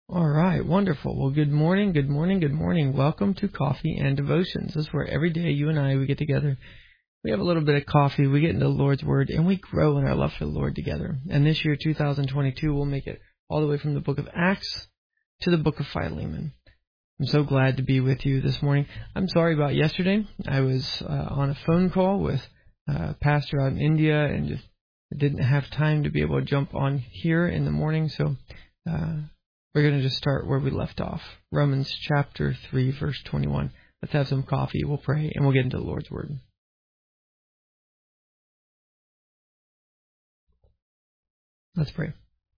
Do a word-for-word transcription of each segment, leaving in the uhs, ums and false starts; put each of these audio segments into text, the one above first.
All right, wonderful. Well, good morning, good morning, good morning. Welcome to Coffee and Devotions. This is where every day you and I, we get together. We have a little bit of coffee, we get into the Lord's Word, and we grow in our love for the Lord together. And this year, two thousand twenty-two, we'll make it all the way from the book of Acts to the book of Philemon. I'm so glad to be with you this morning. I'm sorry about yesterday. I was uh, on a phone call with a pastor out in India and just didn't have time to be able to jump on here in the morning, so uh we're going to just start where we left off. Romans chapter three, verse twenty-one. Let's have some coffee, we'll pray, and we'll get into the Lord's Word. Let's pray.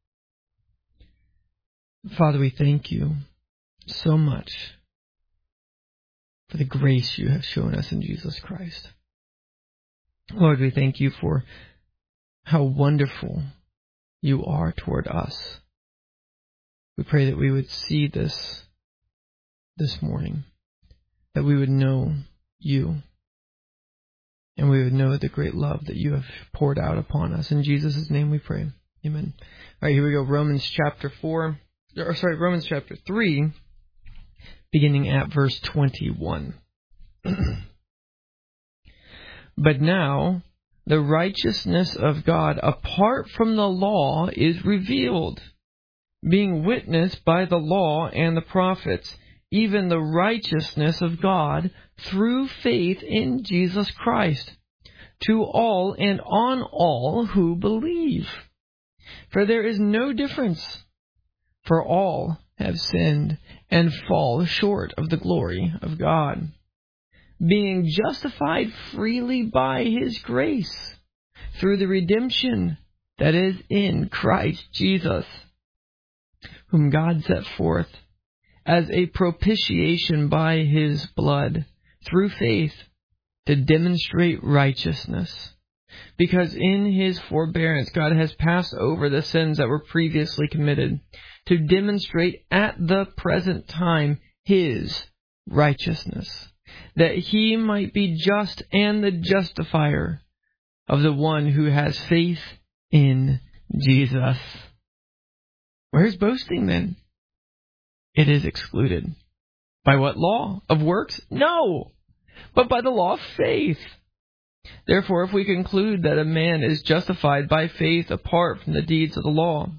Father, we thank you so much for the grace you have shown us in Jesus Christ. Lord, we thank you for how wonderful you are toward us. We pray that we would see this this morning, that we would know you, and we would know the great love that you have poured out upon us. In Jesus' name we pray. Amen. All right, here we go. Romans chapter four, or sorry, Romans chapter three, beginning at verse twenty-one. But now the righteousness of God apart from the law is revealed, being witnessed by the law and the prophets, even the righteousness of God through faith in Jesus Christ, to all and on all who believe. For there is no difference, for all have sinned and fall short of the glory of God, being justified freely by His grace, through the redemption that is in Christ Jesus, whom God set forth as a propitiation by His blood, through faith, to demonstrate righteousness. Because in His forbearance God has passed over the sins that were previously committed, to demonstrate at the present time His righteousness, that He might be just and the justifier of the one who has faith in Jesus. Where's boasting then? It is excluded. By what law? Of works? No, but by the law of faith. Therefore, if we conclude that a man is justified by faith apart from the deeds of the law,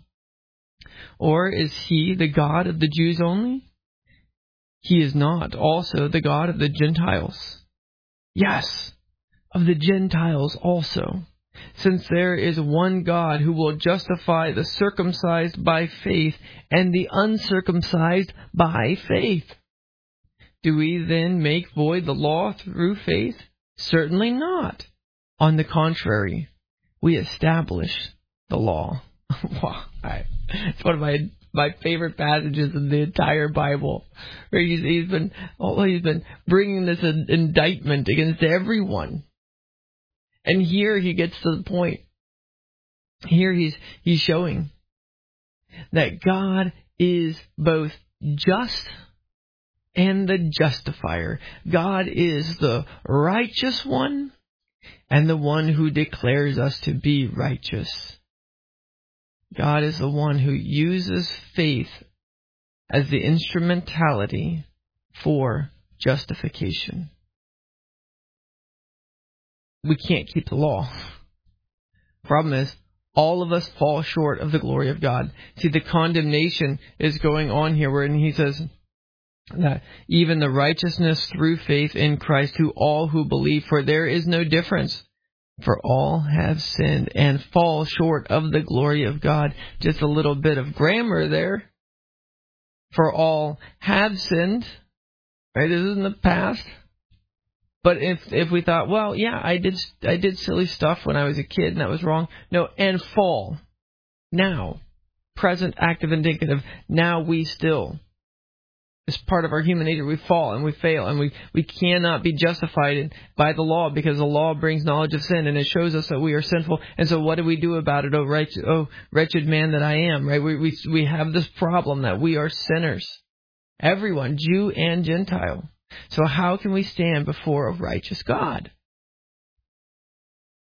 or is he the God of the Jews only? He is not also the God of the Gentiles? Yes, of the Gentiles also. Since there is one God who will justify the circumcised by faith and the uncircumcised by faith. Do we then make void the law through faith? Certainly not. On the contrary, we establish the law. Wow, I, it's one of my my favorite passages in the entire Bible, where he's, he's been oh, he's been bringing this indictment against everyone. And here he gets to the point. Here he's he's showing that God is both just and the justifier. God is the righteous one and the one who declares us to be righteous. God is the one who uses faith as the instrumentality for justification. We can't keep the law. Problem is, all of us fall short of the glory of God. See, the condemnation is going on here, where he says that even the righteousness through faith in Christ to all who believe, for there is no difference. For all have sinned and fall short of the glory of God. Just a little bit of grammar there. For all have sinned. Right? This is in the past. But if if we thought, well, yeah, I did I did silly stuff when I was a kid and that was wrong. No, and fall. Now. Present, active, indicative. Now we still. It's part of our human nature. We fall and we fail, and we, we cannot be justified by the law, because the law brings knowledge of sin, and it shows us that we are sinful. And so what do we do about it? Oh, wretched, oh, wretched man that I am, right? We, we, we have this problem that we are sinners. Everyone, Jew and Gentile. So how can we stand before a righteous God?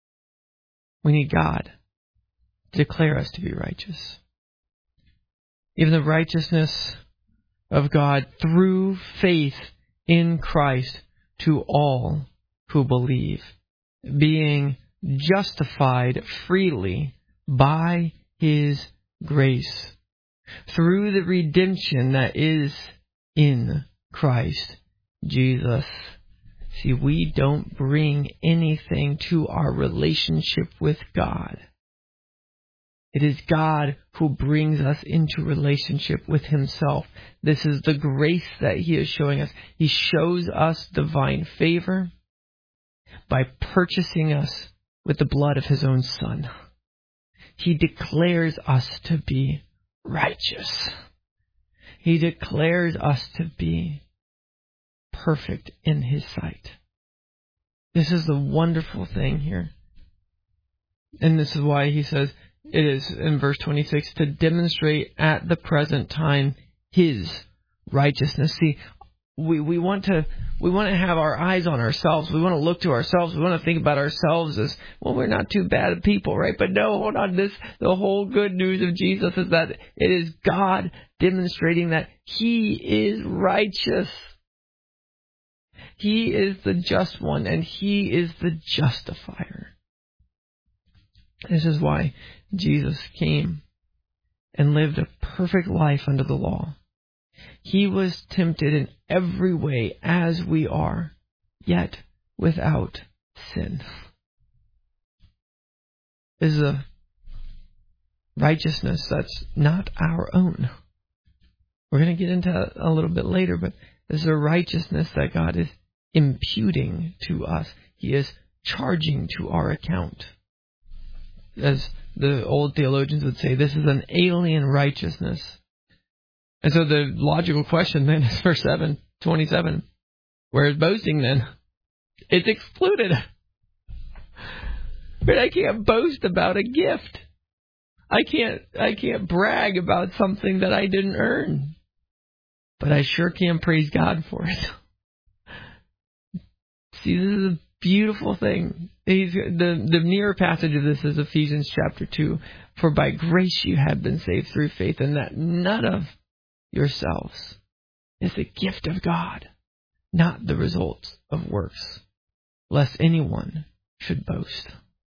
We need God to declare us to be righteous. even the righteousness of God through faith in Christ to all who believe, being justified freely by His grace through the redemption that is in Christ Jesus. See, we don't bring anything to our relationship with God. It is God who brings us into relationship with Himself. This is the grace that He is showing us. He shows us divine favor by purchasing us with the blood of His own Son. He declares us to be righteous. He declares us to be perfect in His sight. This is the wonderful thing here. And this is why He says, it is in verse twenty-six, to demonstrate at the present time His righteousness. See, we, we want to we want to have our eyes on ourselves. We want to look to ourselves. We want to think about ourselves as, well, we're not too bad of people, right? But no, hold on. This the whole good news of Jesus is that it is God demonstrating that He is righteous. He is the just one, and He is the justifier. This is why Jesus came and lived a perfect life under the law. He was tempted in every way as we are, yet without sin. This is a righteousness that's not our own. We're going to get into that a little bit later, but this is a righteousness that God is imputing to us. He is charging to our account. As the old theologians would say, this is an alien righteousness. And so the logical question then is verse seven, twenty-seven. Where is boasting then? It's excluded. But I can't boast about a gift. I can't I can't brag about something that I didn't earn. But I sure can praise God for it. See, this is a beautiful thing. He's, the, the nearer passage of this is Ephesians chapter two. For by grace you have been saved through faith, and that none of yourselves is the gift of God, not the result of works, lest anyone should boast.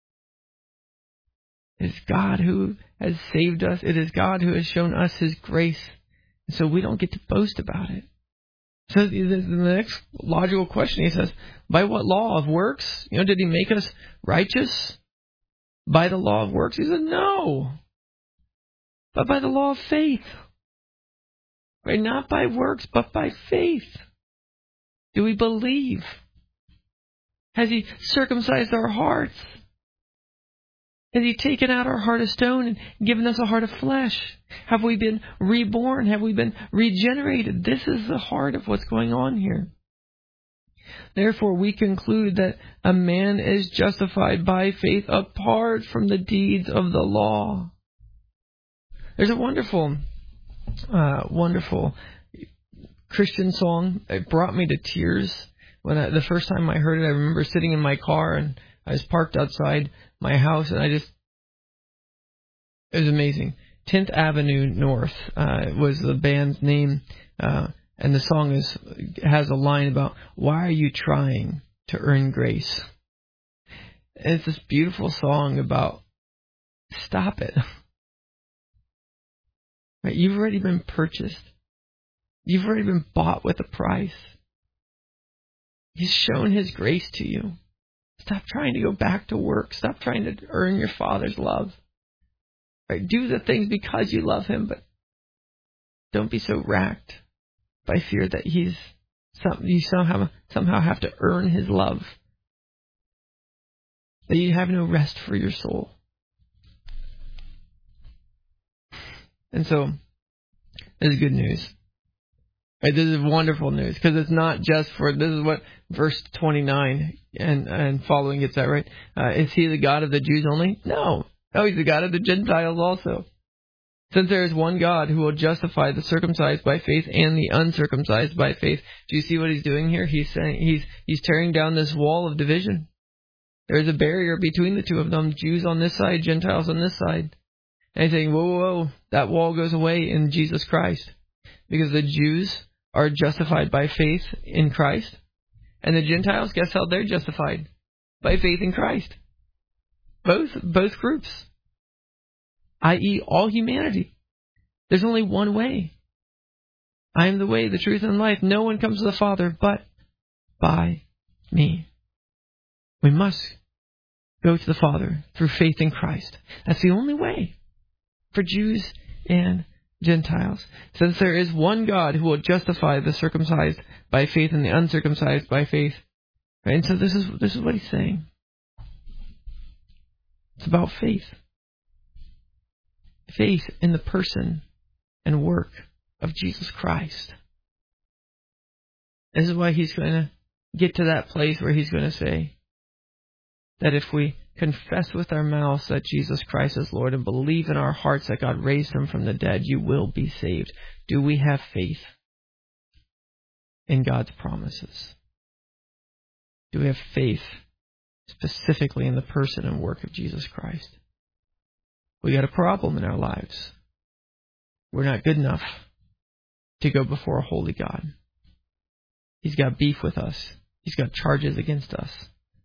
It is God who has saved us. It is God who has shown us His grace. And so we don't get to boast about it. So the next logical question, he says, by what law of works? You know, did He make us righteous by the law of works? He said, no. But by the law of faith. Right? Not by works, but by faith. Do we believe? Has He circumcised our hearts? Has He taken out our heart of stone and given us a heart of flesh? Have we been reborn? Have we been regenerated? This is the heart of what's going on here. Therefore, we conclude that a man is justified by faith apart from the deeds of the law. There's a wonderful, uh, wonderful Christian song. It brought me to tears. When I, the first time I heard it, I remember sitting in my car and I was parked outside my house, and I just, it was amazing. tenth Avenue North uh, was the band's name, uh, and the song is has a line about, why are you trying to earn grace? And it's this beautiful song about, stop it. Right? You've already been purchased. You've already been bought with a price. He's shown His grace to you. Stop trying to go back to work. Stop trying to earn your Father's love. Right? Do the things because you love Him, but don't be so racked by fear that He's some, you somehow somehow have to earn His love. That you have no rest for your soul. And so, this is good news. Right, this is wonderful news, because it's not just for, this is what verse twenty-nine and, and following gets at, right? Uh, is He the God of the Jews only? No. No, He's the God of the Gentiles also. Since there is one God who will justify the circumcised by faith and the uncircumcised by faith. Do you see what He's doing here? He's saying he's he's tearing down this wall of division. There is a barrier between the two of them, Jews on this side, Gentiles on this side. And he's saying, whoa, whoa, whoa, that wall goes away in Jesus Christ. Because the Jews are justified by faith in Christ. And the Gentiles, guess how they're justified? By faith in Christ. Both, both groups. that is all humanity. There's only one way. I am the way, the truth, and life. No one comes to the Father but by me. We must go to the Father through faith in Christ. That's the only way for Jews and Gentiles. Since there is one God who will justify the circumcised by faith and the uncircumcised by faith. Right? And so this is this is what he's saying. It's about faith. Faith in the person and work of Jesus Christ. This is why he's going to get to that place where he's going to say that if we confess with our mouths that Jesus Christ is Lord and believe in our hearts that God raised him from the dead, you will be saved. Do we have faith in God's promises? Do we have faith specifically in the person and work of Jesus Christ? We got a problem in our lives. We're not good enough to go before a holy God. He's got beef with us. He's got charges against us.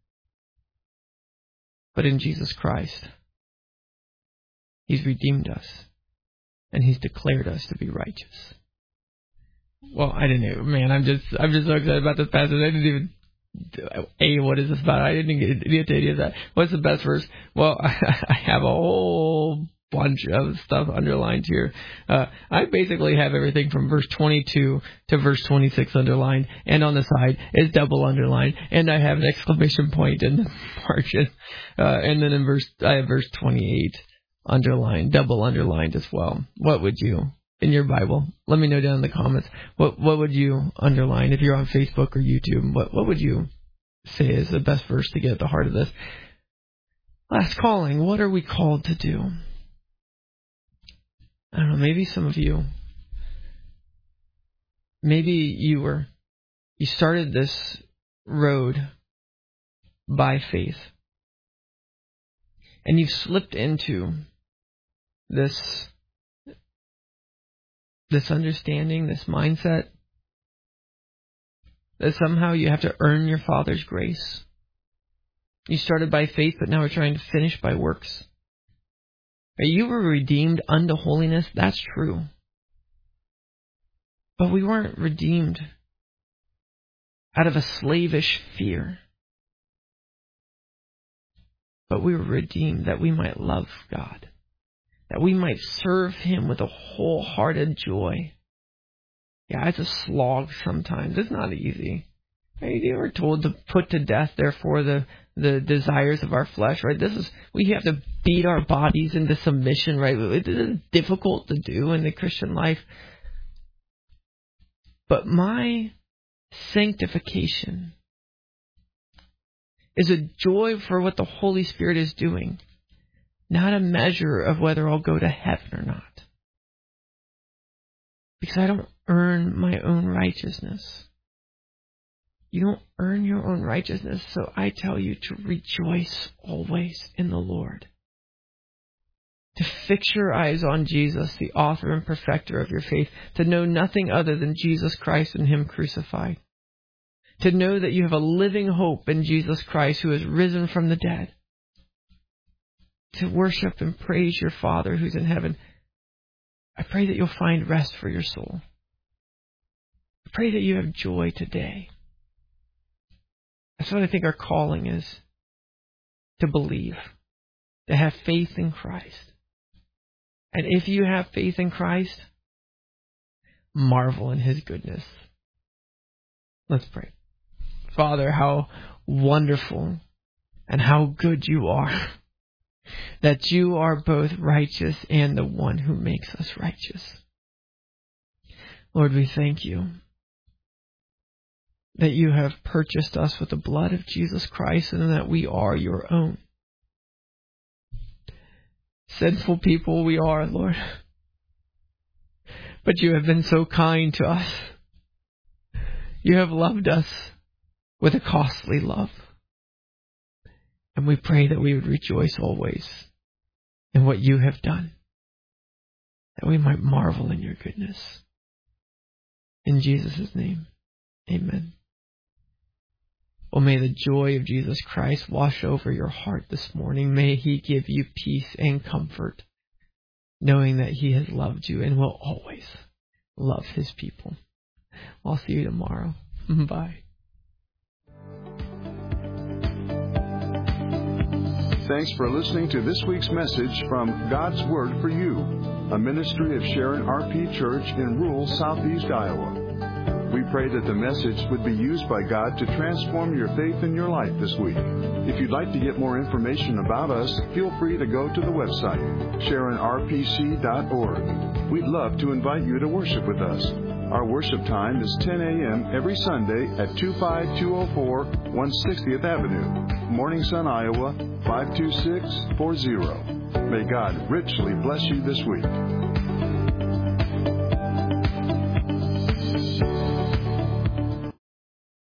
But in Jesus Christ, he's redeemed us. And he's declared us to be righteous. Well, I didn't even, man, I'm just, I'm just so excited about this passage. I didn't even, A, what is this about? I didn't get, get to any of that. What's the best verse? Well, I have a whole bunch of stuff underlined here. Uh, I basically have everything from verse twenty-two to verse twenty-six underlined, and on the side is double underlined, and I have an exclamation point in the margin. Uh, and then in verse, I have verse twenty-eight underlined, double underlined as well. What would you, in your Bible, let me know down in the comments, what what would you underline if you're on Facebook or YouTube? What what would you say is the best verse to get at the heart of this? Last calling, what are we called to do? I don't know, maybe some of you, maybe you were, you started this road by faith. And you've slipped into this, this understanding, this mindset, that somehow you have to earn your Father's grace. You started by faith, but now we're trying to finish by works. You were redeemed unto holiness, that's true. But we weren't redeemed out of a slavish fear. But we were redeemed that we might love God, that we might serve him with a wholehearted joy. Yeah, it's a slog sometimes. It's not easy. Right? You were told to put to death, therefore, the, the desires of our flesh, right? This is, we have to beat our bodies into submission, right? It is difficult to do in the Christian life. But my sanctification is a joy for what the Holy Spirit is doing, not a measure of whether I'll go to heaven or not. Because I don't earn my own righteousness. You don't earn your own righteousness, so I tell you to rejoice always in the Lord. To fix your eyes on Jesus, the author and perfecter of your faith. To know nothing other than Jesus Christ and him crucified. To know that you have a living hope in Jesus Christ who has risen from the dead. To worship and praise your Father who's in heaven. I pray that you'll find rest for your soul. I pray that you have joy today. That's what I think our calling is. To believe. To have faith in Christ. And if you have faith in Christ, marvel in his goodness. Let's pray. Father, how wonderful and how good you are. That you are both righteous and the one who makes us righteous. Lord, we thank you that you have purchased us with the blood of Jesus Christ and that we are your own. Sinful people we are, Lord. But you have been so kind to us. You have loved us with a costly love. And we pray that we would rejoice always in what you have done. that we might marvel in your goodness. In Jesus' name, amen. Oh, may the joy of Jesus Christ wash over your heart this morning. May he give you peace and comfort, knowing that he has loved you and will always love his people. I'll see you tomorrow. Bye. Thanks for listening to this week's message from God's Word for You, a ministry of Sharon R P Church in rural southeast Iowa. We pray that the message would be used by God to transform your faith in your life this week. If you'd like to get more information about us, feel free to go to the website, sharon r p c dot org. We'd love to invite you to worship with us. Our worship time is ten a.m. every Sunday at two five two oh four one hundred sixtieth Avenue, Morning Sun, Iowa, five two six four zero. May God richly bless you this week.